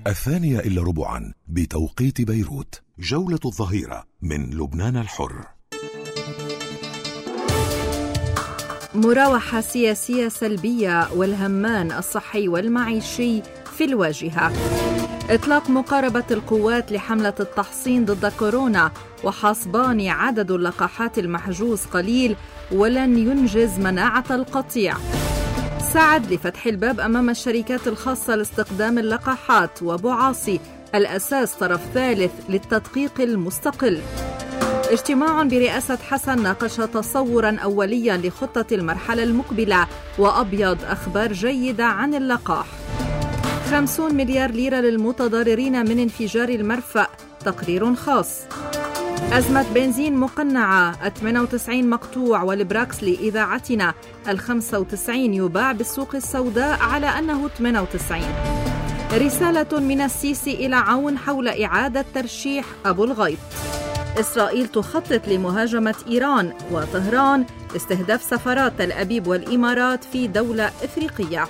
2:15 بتوقيت بيروت. جولة الظهيرة من لبنان الحر. مراوحة سياسية سلبية والهمان الصحي والمعيشي في الواجهة. إطلاق مقاربة القوات لحملة التحصين ضد كورونا، وحصبان عدد اللقاحات المحجوز قليل ولن ينجز مناعة القطيع. سعد لفتح الباب أمام الشركات الخاصة لاستخدام اللقاحات، وبعاصي الأساس طرف ثالث للتدقيق المستقل. اجتماع برئاسة حسن ناقش تصورا أوليا لخطة المرحلة المقبلة، وأبيض أخبار جيدة عن اللقاح. 50 مليار ليرة للمتضررين من انفجار المرفأ، تقرير خاص. أزمة بنزين مقنعة، 98 مقطوع، والبراكس لإذاعتنا 95 يباع بالسوق السوداء على أنه 98. رسالة من السيسي إلى عون حول إعادة ترشيح أبو الغيط. إسرائيل تخطط لمهاجمة إيران، وطهران استهداف سفارات تل أبيب والإمارات في دولة إفريقية.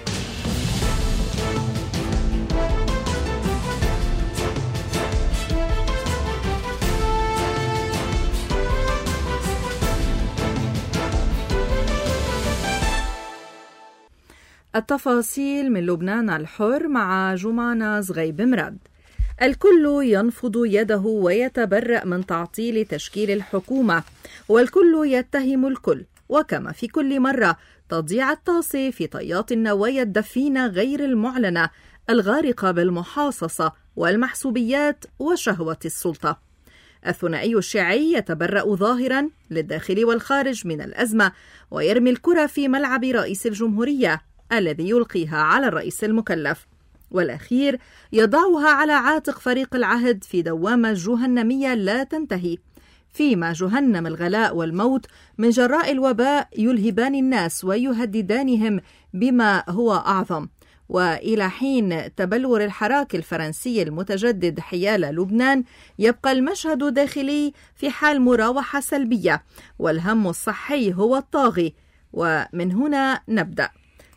التفاصيل من لبنان الحر مع جمانة زغيب مراد. الكل ينفض يده ويتبرأ من تعطيل تشكيل الحكومة، والكل يتهم الكل، وكما في كل مرة تضيع الطاسة في طيات النوايا الدفينة غير المعلنة الغارقة بالمحاصصة والمحسوبيات وشهوة السلطة. الثنائي الشيعي يتبرأ ظاهرا للداخل والخارج من الأزمة، ويرمي الكرة في ملعب رئيس الجمهورية الذي يلقيها على الرئيس المكلف، والأخير يضعها على عاتق فريق العهد في دوامة جهنمية لا تنتهي، فيما جهنم الغلاء والموت من جراء الوباء يلهبان الناس ويهددانهم بما هو أعظم. وإلى حين تبلور الحراك الفرنسي المتجدد حيال لبنان، يبقى المشهد داخلي في حال مراوحة سلبية، والهم الصحي هو الطاغي. ومن هنا نبدأ.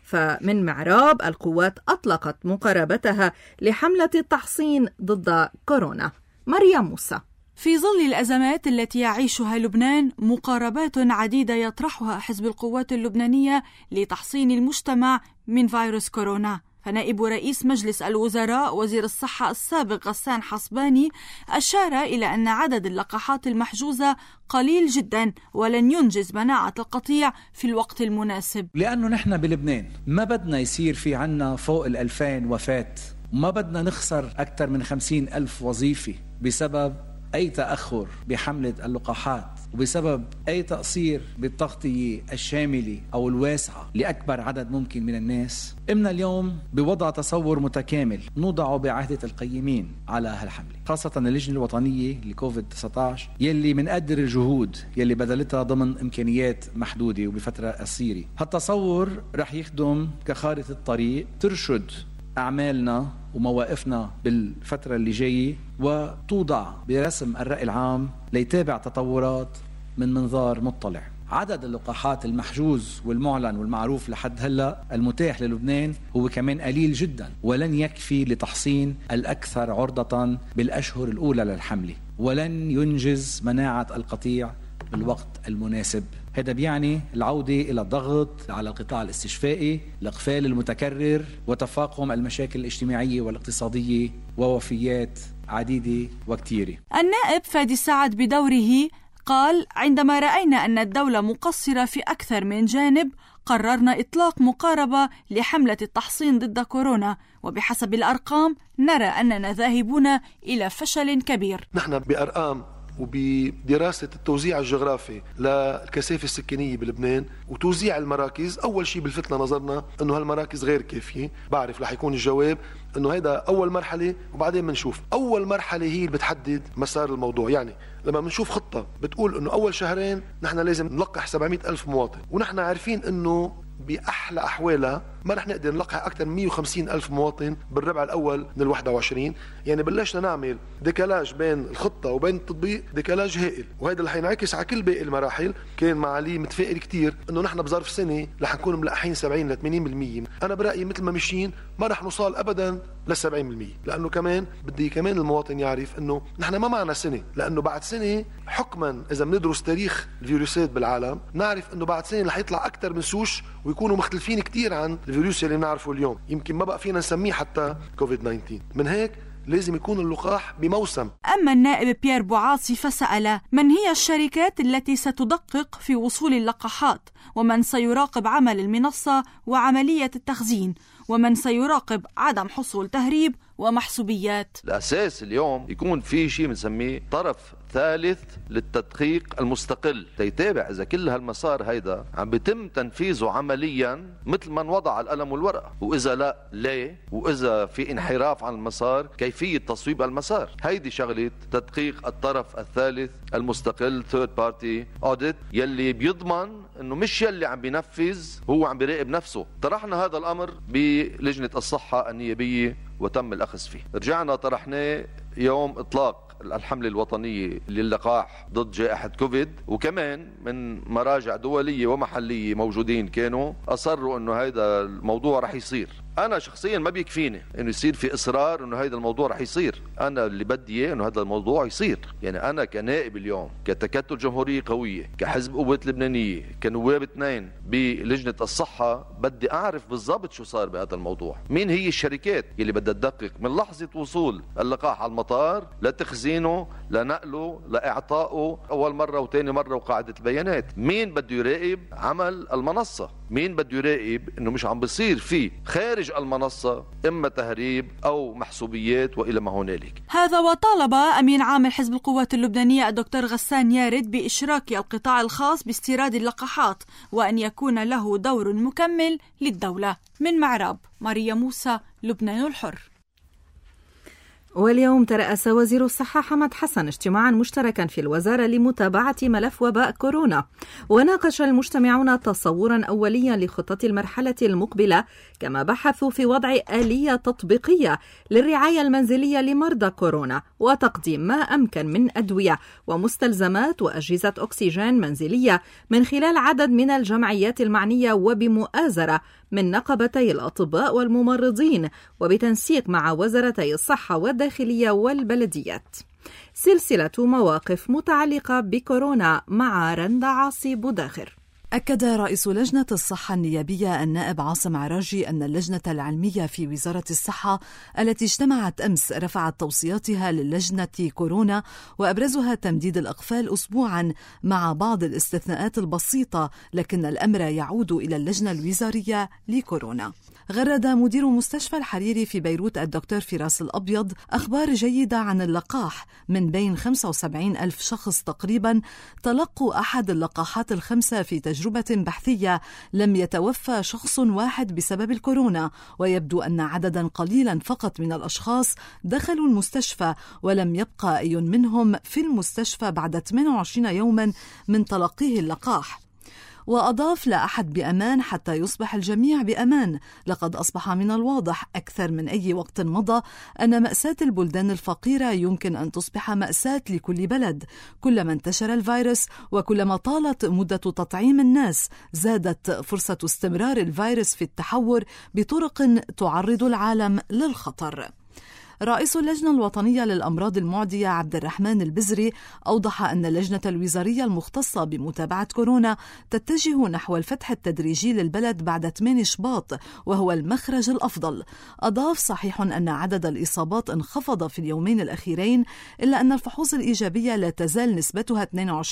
فمن معراب القوات أطلقت مقاربتها لحملة التحصين ضد كورونا. مريم موسى. في ظل الأزمات التي يعيشها لبنان، مقاربات عديدة يطرحها حزب القوات اللبنانية لتحصين المجتمع من فيروس كورونا. فنائب رئيس مجلس الوزراء وزير الصحة السابق غسان حصباني أشار إلى أن عدد اللقاحات المحجوزة قليل جدا ولن ينجز مناعة القطيع في الوقت المناسب. لأنه نحن بلبنان ما بدنا يصير في عنا فوق 2000 وفاة، وما بدنا نخسر أكثر من 50,000 وظيفة بسبب أي تأخر بحملة اللقاحات، وبسبب أي تقصير بالتغطية الشاملة أو الواسعة لأكبر عدد ممكن من الناس. إمنا اليوم بوضع تصور متكامل نوضعه بعهدة القيمين على هالحملة، خاصة اللجنة الوطنية لكوفيد 19 يلي من قدر الجهود يلي بذلتها ضمن إمكانيات محدودة وبفترة قصيرة. هالتصور رح يخدم كخارطة الطريق ترشد أعمالنا ومواقفنا بالفترة اللي جاية، وتوضع برسم الرأي العام ليتابع تطورات من منظار مطلع. عدد اللقاحات المحجوز والمعلن والمعروف لحد هلأ المتاح للبنان هو كمان قليل جدا، ولن يكفي لتحصين الأكثر عرضة بالأشهر الأولى للحملة، ولن ينجز مناعة القطيع بالوقت المناسب. هذا بيعني العودة إلى الضغط على القطاع الاستشفائي، الإقفال المتكرر، وتفاقم المشاكل الاجتماعية والاقتصادية، ووفيات عديدة وكثيرة. النائب فادي سعد بدوره قال: عندما رأينا أن الدولة مقصرة في أكثر من جانب، قررنا إطلاق مقاربة لحملة التحصين ضد كورونا، وبحسب الأرقام نرى أننا ذاهبون إلى فشل كبير. نحن بأرقام وبدراسة التوزيع الجغرافي للكثافة السكانية بلبنان وتوزيع المراكز، أول شيء بلفتنا نظرنا أنه هالمراكز غير كافية. بعرف رح يكون الجواب أنه هيدا أول مرحلة وبعدين منشوف. أول مرحلة هي اللي بتحدد مسار الموضوع. يعني لما منشوف خطة بتقول أنه أول شهرين نحن لازم نلقح 700,000 مواطن، ونحن عارفين أنه بأحلى أحوالها ما رح نقدر نلقح أكثر من 150 ألف مواطن بالربع الأول من ال21. يعني بلشنا نعمل ديكالاج بين الخطة وبين التطبيق، ديكالاج هائل، وهذا اللي حينعكس على كل باقي المراحل. كان معالي متفائل كتير إنه نحن بظرف سنة رح نكون ملقحين 70 ل 80%. أنا برأيي مثل ما مشين ما رح نوصل أبدا ل 70%، لأنه كمان بدي كمان المواطن يعرف إنه نحن ما معنا سنة، لأنه بعد سنة حكما إذا بندرس تاريخ الفيروسات بالعالم نعرف إنه بعد سنة رح يطلع أكثر من سوش ويكونوا مختلفين كتير عن الفيروس اللي نعرفه اليوم. يمكن ما بقى فينا نسميه حتى كوفيد 19. من هيك لازم يكون اللقاح بموسم. أما النائب بيير بوعاصي فسأل من هي الشركات التي ستدقق في وصول اللقاحات، ومن سيراقب عمل المنصة وعملية التخزين، ومن سيراقب عدم حصول تهريب ومحسوبيات. الأساس اليوم يكون في شيء بنسميه طرف ثالث للتدقيق المستقل تيتابع إذا كل هالمسار هيدا عم بيتم تنفيذه عمليا مثل ما وضع على القلم والورقة، وإذا لا ليه، وإذا في انحراف عن المسار كيفية تصويب المسار. هيدي شغلة تدقيق الطرف الثالث المستقل third party audit يلي بيضمن انه مش يلي عم بينفذ هو عم بيراقب نفسه. طرحنا هذا الامر بلجنة الصحة النيابية وتم الاخذ فيه. رجعنا طرحناه يوم اطلاق الحملة الوطنية للقاح ضد جائحة كوفيد، وكمان من مراجع دولية ومحلية موجودين كانوا أصروا أنه هذا الموضوع رح يصير. أنا شخصيا ما بيكفيني أنه يصير في إصرار أنه هذا الموضوع رح يصير، أنا اللي بدي أنه هذا الموضوع يصير. يعني أنا كنائب اليوم، كتكتل جمهورية قوية، كحزب قوات لبنانية، كنواب 2 بلجنة الصحة، بدي أعرف بالضبط شو صار بهذا الموضوع. مين هي الشركات اللي بدها تدقق من لحظة وصول اللقاح على المطار لتخزينه لنقله لإعطائه أول مرة وثاني مرة وقاعدة البيانات. مين بده يراقب عمل المنصة؟ مين بده يراقب انه مش عم بصير فيه خارج المنصة اما تهريب او محسوبيات والى ما هنالك. هذا وطالب امين عام حزب القوات اللبنانية الدكتور غسان يارد باشراك القطاع الخاص باستيراد اللقاحات وان يكون له دور مكمل للدولة. من معراب، ماريا موسى، لبنان الحر. واليوم ترأس وزير الصحة حمد حسن اجتماعا مشتركا في الوزارة لمتابعة ملف وباء كورونا، وناقش المجتمعون تصورا أوليا لخطة المرحلة المقبلة، كما بحثوا في وضع آلية تطبيقية للرعاية المنزلية لمرضى كورونا وتقديم ما أمكن من أدوية ومستلزمات وأجهزة أكسجين منزلية من خلال عدد من الجمعيات المعنية وبمؤازرة من نقبتي الأطباء والممرضين وبتنسيق مع وزارتي الصحة والداخلية والبلديات. سلسلة مواقف متعلقة بكورونا مع رندا عاصي بوداخر. أكد رئيس لجنة الصحة النيابية النائب عاصم عراجي أن اللجنة العلمية في وزارة الصحة التي اجتمعت أمس رفعت توصياتها للجنة كورونا، وأبرزها تمديد الإقفال أسبوعا مع بعض الاستثناءات البسيطة، لكن الأمر يعود إلى اللجنة الوزارية لكورونا. غرد مدير مستشفى الحريري في بيروت الدكتور فراس الأبيض أخبار جيدة عن اللقاح. من بين 75 ألف شخص تقريبا تلقوا أحد اللقاحات الخمسة في تجربة بحثية، لم يتوفى شخص واحد بسبب الكورونا، ويبدو أن عددا قليلا فقط من الأشخاص دخلوا المستشفى، ولم يبقى أي منهم في المستشفى بعد 28 يوما من تلقيه اللقاح. وأضاف: لا أحد بأمان حتى يصبح الجميع بأمان. لقد أصبح من الواضح أكثر من أي وقت مضى أن مأساة البلدان الفقيرة يمكن أن تصبح مأساة لكل بلد. كلما انتشر الفيروس وكلما طالت مدة تطعيم الناس، زادت فرصة استمرار الفيروس في التحور بطرق تعرض العالم للخطر. رئيس اللجنة الوطنية للأمراض المعدية عبد الرحمن البزري أوضح أن اللجنة الوزارية المختصة بمتابعة كورونا تتجه نحو الفتح التدريجي للبلد بعد 8 شباط، وهو المخرج الأفضل. أضاف: صحيح أن عدد الإصابات انخفض في اليومين الأخيرين، إلا أن الفحوص الإيجابية لا تزال نسبتها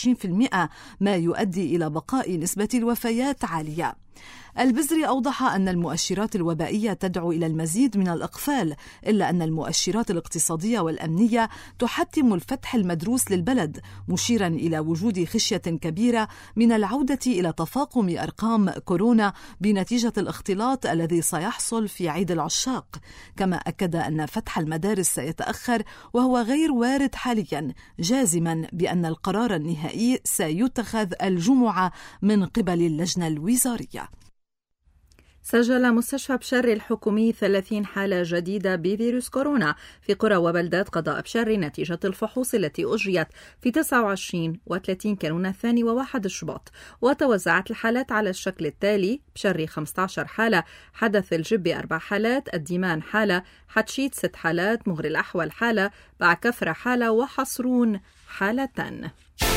22%، ما يؤدي إلى بقاء نسبة الوفيات عالية. البزري أوضح أن المؤشرات الوبائية تدعو إلى المزيد من الإقفال، إلا أن المؤشرات الاقتصادية والأمنية تحتم الفتح المدروس للبلد، مشيرا إلى وجود خشية كبيرة من العودة إلى تفاقم أرقام كورونا بنتيجة الاختلاط الذي سيحصل في عيد العشاق. كما أكد أن فتح المدارس سيتأخر وهو غير وارد حاليا، جازما بأن القرار النهائي سيتخذ الجمعة من قبل اللجنة الوزارية. سجل مستشفى بشر الحكومي 30 حالة جديدة بفيروس كورونا في قرى وبلدات قضاء بشر نتيجة الفحوص التي أجريت في 29 و30 كانون الثاني و1 شباط. وتوزعت الحالات على الشكل التالي: بشري 15 حالة، حدث الجبي 4 حالات، الديمان حالة، حتشيت 6 حالات، مغري الأحول حالة، بعكفرة حالة، وحصرون حالتان.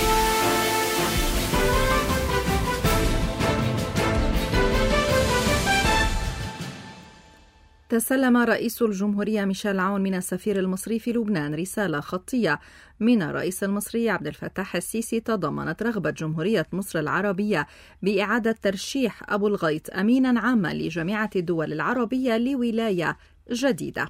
تسلم رئيس الجمهورية ميشيل عون من السفير المصري في لبنان رسالة خطية من الرئيس المصري عبد الفتاح السيسي تضمنت رغبة جمهورية مصر العربية بإعادة ترشيح أبو الغيط أمينا عاما لجامعة الدول العربية لولاية جديدة.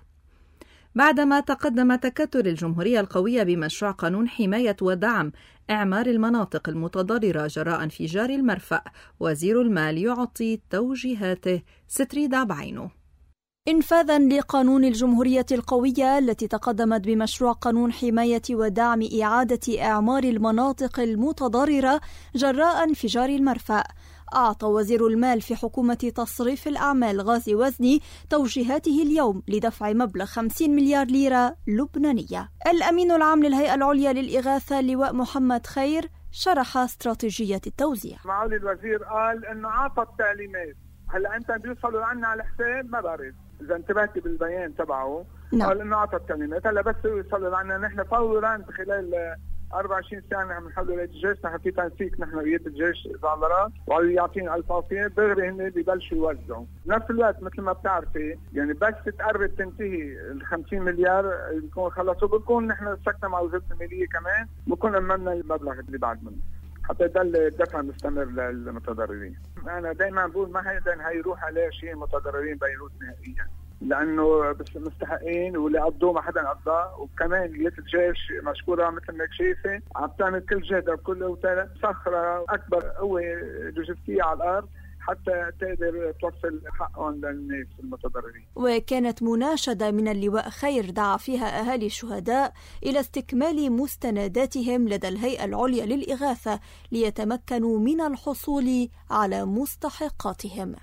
بعدما تقدم تكتل الجمهورية القوية بمشروع قانون حماية ودعم إعمار المناطق المتضررة جراء انفجار المرفأ، وزير المال يعطي توجيهاته. ستريدا بعينه. إنفاذاً لقانون الجمهورية القوية التي تقدمت بمشروع قانون حماية ودعم إعادة إعمار المناطق المتضررة جراء انفجار المرفأ، أعطى وزير المال في حكومة تصريف الأعمال غازي وزني توجيهاته اليوم لدفع مبلغ 50 مليار ليرة لبنانية. الأمين العام للهيئة العليا للإغاثة اللواء محمد خير شرح استراتيجية التوزيع. معالي الوزير قال إنه أعطى التعليمات، هلا أنت بيوصلوا عنا على حساب ما بعرف إذا انتبهتي بالبيان تبعه. قال إنه أعطى التعليمات، هلا بس يوصلوا عنا نحن فورا خلال 24 ساعة نحن بنحول ولاية الجيش، نحن في تنسيق نحن ولاية الجيش إذا على ويعطينا الفاصية دغري هن ببلشوا يوزعوا. بنفس الوقت مثل ما بتعرفي يعني بس تقرب تنتهي ال 50 مليار بيكون خلصوا، بنكون نحن سكتنا مع وزارة المالية كمان، بنكون أمامنا المبلغ اللي بعد منه حتى يضل الدفع مستمر للمتضررين. أنا دائما بقول ما حدا هيروح عليه شيء متضررين بيروت نهائيا، لأنه بس مستحقين واللي قضوه ما حدا قضاه. وكمان ولاية الجيش مشكورة مثل ما شايفة عم تعمل كل جهدها بكل قوتها، صخرة أكبر قوة لوجستية على الأرض حتى تقدر توصل حقهم للناس المتضررين. وكانت مناشدة من اللواء خير دعا فيها أهالي الشهداء إلى استكمال مستنداتهم لدى الهيئة العليا للإغاثة ليتمكنوا من الحصول على مستحقاتهم.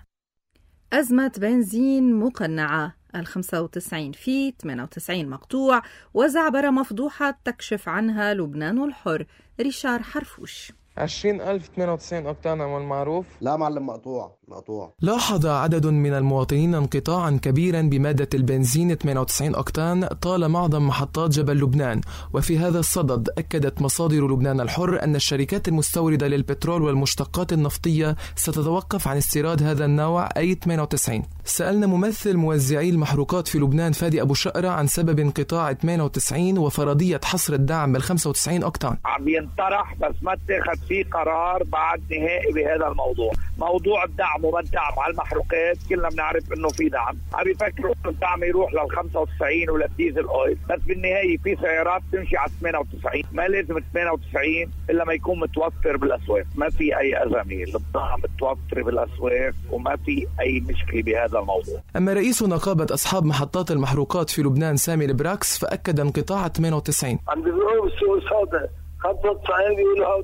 أزمة بنزين مقنعة، 95 في 98 مقطوع، وزعبرة مفضوحة تكشف عنها لبنان الحر. ريشار حرفوش. 20,092 أكتان والمعروف. لا معلم، مقطوع. لاحظ عدد من المواطنين انقطاعا كبيرا بمادة البنزين 98 أكتان طال معظم محطات جبل لبنان. وفي هذا الصدد أكدت مصادر لبنان الحر أن الشركات المستوردة للبترول والمشتقات النفطية ستتوقف عن استيراد هذا النوع أي 98. سألنا ممثل موزعي المحروقات في لبنان فادي أبو شقرة عن سبب انقطاع 98 وفرضية حصر الدعم بال 95 أكتان. عم ينطرح بس ما اتخذ فيه قرار بعد نهائي بهذا الموضوع. موضوع الدعم وما الدعم على المحروقات كلنا بنعرف انه في دعم، عم يفكروا انه الدعم يروح لل 95 وللديزل اويل، بس بالنهاية في سيارات تمشي على 98. ما لازم 98 الا ما يكون متوفر بالاسواق، ما في اي ازمه، البضاعه متوفره بالاسواق وما في اي مشكله بهذا الموضوع. اما رئيس نقابة اصحاب محطات المحروقات في لبنان سامي البراكس فاكد انقطاع 98. عم بيقولوا بالسوق السوداء 95 بيقولوا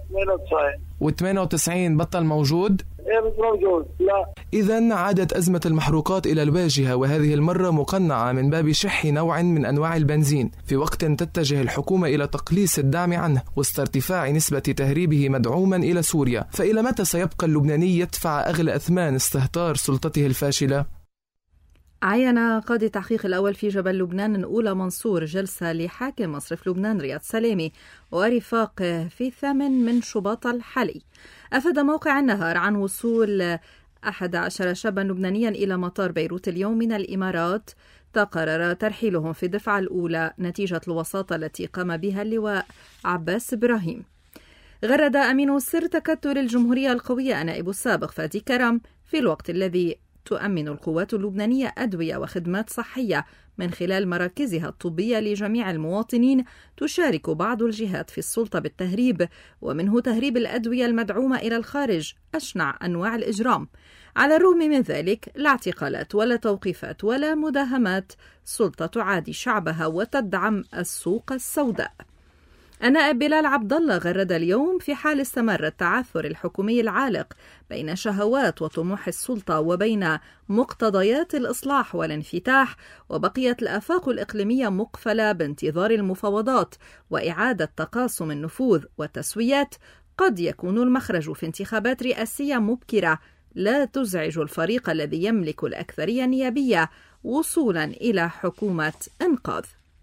98 و98 بطل موجود؟ ايه مش موجود، لا. إذن عادت أزمة المحروقات إلى الواجهة، وهذه المرة مقنعة من باب شح نوع من أنواع البنزين، في وقت تتجه الحكومة إلى تقليص الدعم عنه وسط ارتفاع نسبة تهريبه مدعوما إلى سوريا. فإلى متى سيبقى اللبناني يدفع أغلى أثمان استهتار سلطته الفاشلة؟ عين قاضي التحقيق الأول في جبل لبنان أولى منصور جلسة لحاكم مصرف لبنان رياض سلامي ورفاقه في 8 من شباط الحالي. أفاد موقع النهار عن وصول 11 شابا لبنانيا إلى مطار بيروت اليوم من الإمارات، تقرر ترحيلهم في الدفعة الأولى نتيجة الوساطة التي قام بها اللواء عباس إبراهيم. غرد أمين سر تكتل الجمهورية القوية نائب السابق فادي كرم في الوقت الذي تؤمن القوات اللبنانية أدوية وخدمات صحية من خلال مراكزها الطبية لجميع المواطنين، تشارك بعض الجهات في السلطة بالتهريب، ومنه تهريب الأدوية المدعومة إلى الخارج، أشنع أنواع الإجرام. على الرغم من ذلك لا اعتقالات ولا توقيفات ولا مداهمات، سلطة تعادي شعبها وتدعم السوق السوداء. النائب بلال عبد الله غرد اليوم في حال استمر التعثر الحكومي العالق بين شهوات وطموح السلطة وبين مقتضيات الإصلاح والانفتاح، وبقيت الآفاق الإقليمية مقفلة بانتظار المفاوضات وإعادة تقاسم النفوذ والتسويات، قد يكون المخرج في انتخابات رئاسية مبكرة لا تزعج الفريق الذي يملك الأكثرية النيابية وصولا إلى حكومة إنقاذ.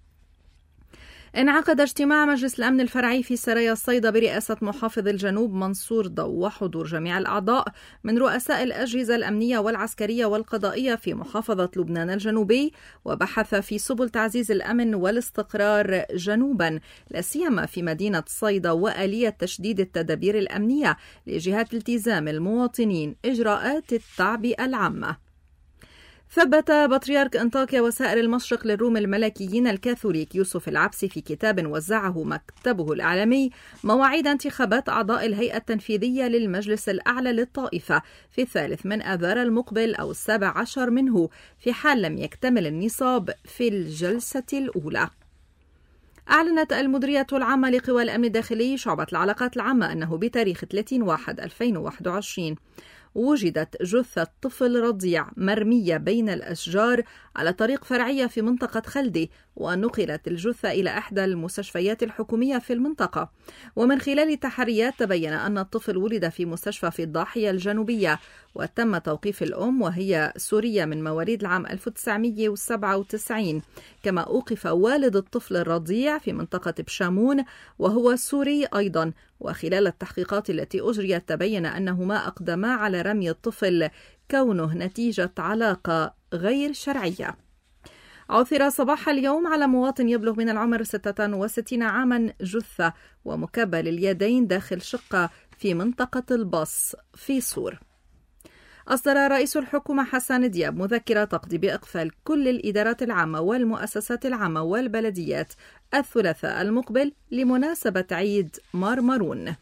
انعقد اجتماع مجلس الأمن الفرعي في سرايا الصيدا برئاسة محافظ الجنوب منصور ضو وحضور جميع الأعضاء من رؤساء الأجهزة الأمنية والعسكرية والقضائية في محافظة لبنان الجنوبي، وبحث في سبل تعزيز الأمن والاستقرار جنوبا، لا سيما في مدينة صيدا، وآلية تشديد التدابير الأمنية لجهات التزام المواطنين إجراءات التعبئة العامة. ثبت بطريرك أنطاكيا وسائر المشرق للروم الملكيين الكاثوليك يوسف العبسي في كتاب وزعه مكتبه الإعلامي مواعيد انتخابات أعضاء الهيئة التنفيذية للمجلس الأعلى للطائفة في 3 من آذار المقبل أو 17 منه، في حال لم يكتمل النصاب في الجلسة الأولى. أعلنت المديرية العامة لقوى الأمن الداخلي شعبة العلاقات العامة أنه بتاريخ 30/1/2021 وجدت جثة طفل رضيع مرمية بين الأشجار على طريق فرعية في منطقة خلدي، ونقلت الجثة إلى إحدى المستشفيات الحكومية في المنطقة. ومن خلال تحريات تبين أن الطفل ولد في مستشفى في الضاحية الجنوبية، وتم توقيف الأم وهي سورية من مواليد العام 1997، كما أوقف والد الطفل الرضيع في منطقة بشامون وهو سوري أيضا. وخلال التحقيقات التي أجريت تبين أنهما أقدما على رمي الطفل كونه نتيجة علاقة غير شرعية. عثر صباح اليوم على مواطن يبلغ من العمر 66 عاما جثة ومكبل اليدين داخل شقة في منطقة البص في صور. أصدر رئيس الحكومة حسن دياب مذكرة تقضي بإقفال كل الإدارات العامة والمؤسسات العامة والبلديات الثلاثاء المقبل لمناسبة عيد مارمرون.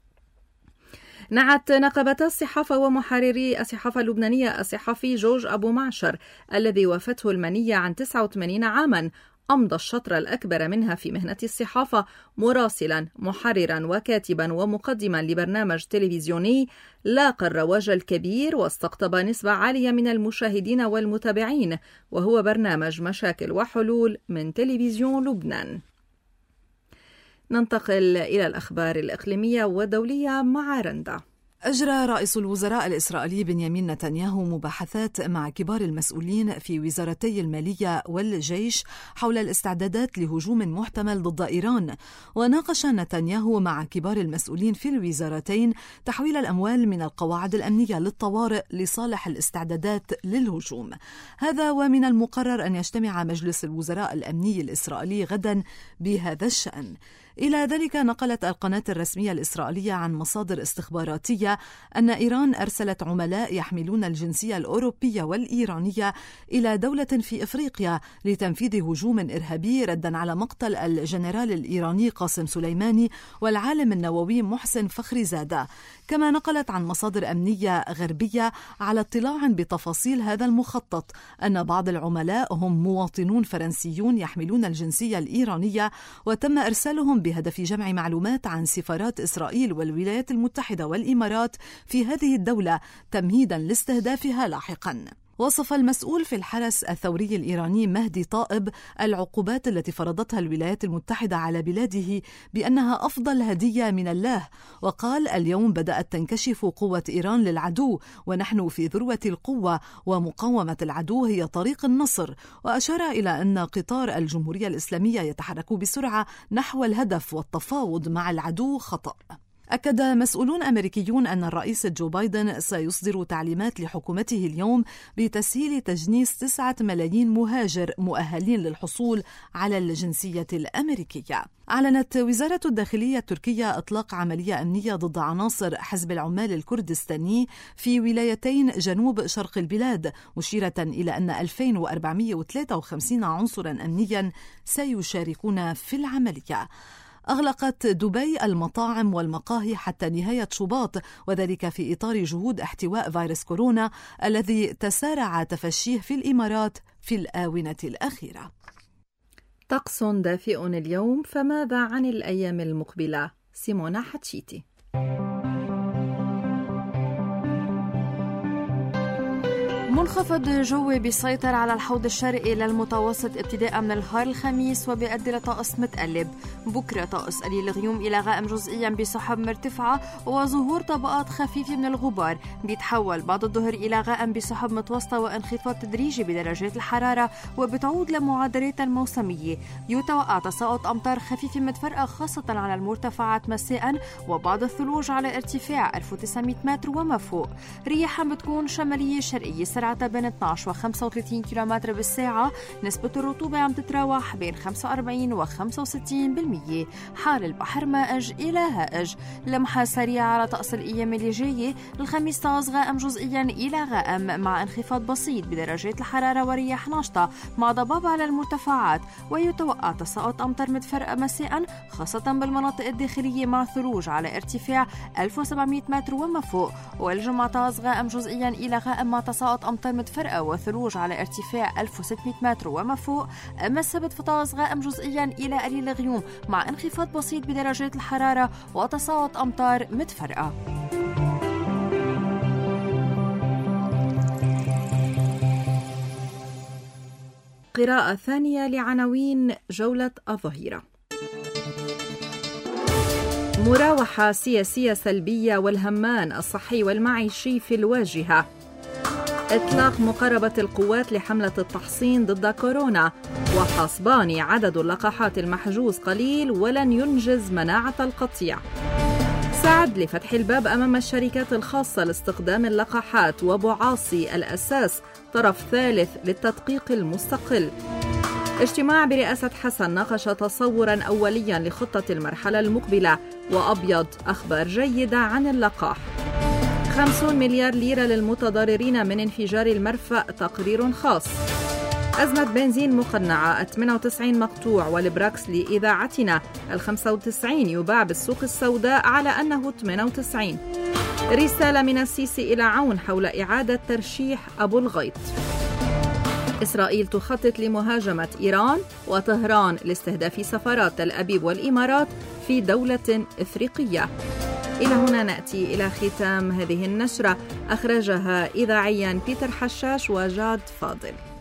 نعت نقابة الصحافة ومحرري الصحافة اللبنانية الصحفي جورج أبو معشر الذي وافته المنية عن 89 عاما أمضى الشطر الأكبر منها في مهنة الصحافة، مراسلا محررا وكاتبا ومقدما لبرنامج تلفزيوني لاقى الرواج الكبير واستقطب نسبة عالية من المشاهدين والمتابعين، وهو برنامج مشاكل وحلول من تلفزيون لبنان. ننتقل إلى الأخبار الإقليمية والدولية مع رندا. أجرى رئيس الوزراء الإسرائيلي بنيامين نتنياهو مباحثات مع كبار المسؤولين في وزارتي المالية والجيش حول الاستعدادات لهجوم محتمل ضد إيران، وناقش نتنياهو مع كبار المسؤولين في الوزارتين تحويل الأموال من القواعد الأمنية للطوارئ لصالح الاستعدادات للهجوم. هذا ومن المقرر أن يجتمع مجلس الوزراء الأمني الإسرائيلي غدا بهذا الشأن. إلى ذلك نقلت القناة الرسمية الإسرائيلية عن مصادر استخباراتية أن إيران أرسلت عملاء يحملون الجنسية الأوروبية والإيرانية إلى دولة في إفريقيا لتنفيذ هجوم إرهابي ردا على مقتل الجنرال الإيراني قاسم سليماني والعالم النووي محسن فخريزادة. كما نقلت عن مصادر أمنية غربية على اطلاع بتفاصيل هذا المخطط أن بعض العملاء هم مواطنون فرنسيون يحملون الجنسية الإيرانية، وتم إرسالهم بهدف جمع معلومات عن سفارات إسرائيل والولايات المتحدة والإمارات في هذه الدولة تمهيدا لاستهدافها لاحقا. وصف المسؤول في الحرس الثوري الإيراني مهدي طائب العقوبات التي فرضتها الولايات المتحدة على بلاده بأنها أفضل هدية من الله، وقال: اليوم بدأت تنكشف قوة إيران للعدو ونحن في ذروة القوة، ومقاومة العدو هي طريق النصر. وأشار إلى أن قطار الجمهورية الإسلامية يتحرك بسرعة نحو الهدف، والتفاوض مع العدو خطأ. أكد مسؤولون أمريكيون أن الرئيس جو بايدن سيصدر تعليمات لحكومته اليوم بتسهيل تجنيس 9 ملايين مهاجر مؤهلين للحصول على الجنسية الأمريكية. أعلنت وزارة الداخلية التركية إطلاق عملية أمنية ضد عناصر حزب العمال الكردستاني في ولايتين جنوب شرق البلاد، مشيرة إلى أن 2453 عنصرا أمنيا سيشاركون في العملية. أغلقت دبي المطاعم والمقاهي حتى نهاية شباط، وذلك في إطار جهود احتواء فيروس كورونا الذي تسارع تفشيه في الإمارات في الآونة الأخيرة. طقس دافئ اليوم، فماذا عن الأيام المقبلة؟ سيمونا حتشيتي. منخفض جوي بيسيطر على الحوض الشرقي للمتوسط ابتداء من نهار الخميس وبيؤدي لطقس متقلب. بكرة طقس قليل الغيوم إلى غائم جزئيا بسحب مرتفعة وظهور طبقات خفيفة من الغبار. بيتحول بعد الظهر إلى غائم بسحب متوسطة وانخفاض تدريجي بدرجات الحرارة وبتعود لمعادلات موسمية. يتوقع تساقط أمطار خفيفة متفرقة خاصة على المرتفعات مساء وبعض الثلوج على ارتفاع 1900 متر وما فوق. رياح بتكون شمالية شرقية سرعتها بين 12 و 35 كيلومتر بالساعة. نسبة الرطوبة عم تتراوح بين 45 و 65%. حال البحر مائج إلى هائج. لمحة سريعة على طقس الأيام اللي جاية. الخميس طقس غائم جزئيا إلى غائم مع انخفاض بسيط بدرجات الحرارة ورياح ناشطة مع ضباب على المرتفعات. ويتوقع تساقط أمطار متفرقة مساء خاصة بالمناطق الداخلية مع ثلوج على ارتفاع 1700 متر وما فوق. والجمعة طقس غائم جزئيا إلى غائم مع تساقط أمطار متفرقة وثلوج على ارتفاع 1600 متر وما فوق. أما السبت فطقس غائم جزئيا إلى قليل الغيوم مع انخفاض بسيط بدرجات الحرارة وتساقط أمطار متفرقة. قراءة ثانية لعناوين جولة الظهيرة. مراوحة سياسية سلبية والهمان الصحي والمعيشي في الواجهة. إطلاق مقاربة القوات لحملة التحصين ضد كورونا. وحصباني عدد اللقاحات المحجوز قليل ولن ينجز مناعة القطيع. سعد لفتح الباب أمام الشركات الخاصة لاستخدام اللقاحات. وبعاصي الأساس طرف ثالث للتدقيق المستقل. اجتماع برئاسة حسن ناقش تصورا أوليا لخطة المرحلة المقبلة. وأبيض أخبار جيدة عن اللقاح. 50 مليار ليرة للمتضررين من انفجار المرفأ تقرير خاص. أزمة بنزين مقنعة 98 مقطوع. والبراكس لإذاعتنا 95 يباع بالسوق السوداء على أنه 98. رسالة من السيسي إلى عون حول إعادة ترشيح أبو الغيط. إسرائيل تخطط لمهاجمة إيران. وطهران لاستهداف سفارات تل أبيب والإمارات في دولة إفريقية. إلى هنا نأتي إلى ختام هذه النشرة. أخرجها إذاعيا بيتر حشاش وجاد فاضل.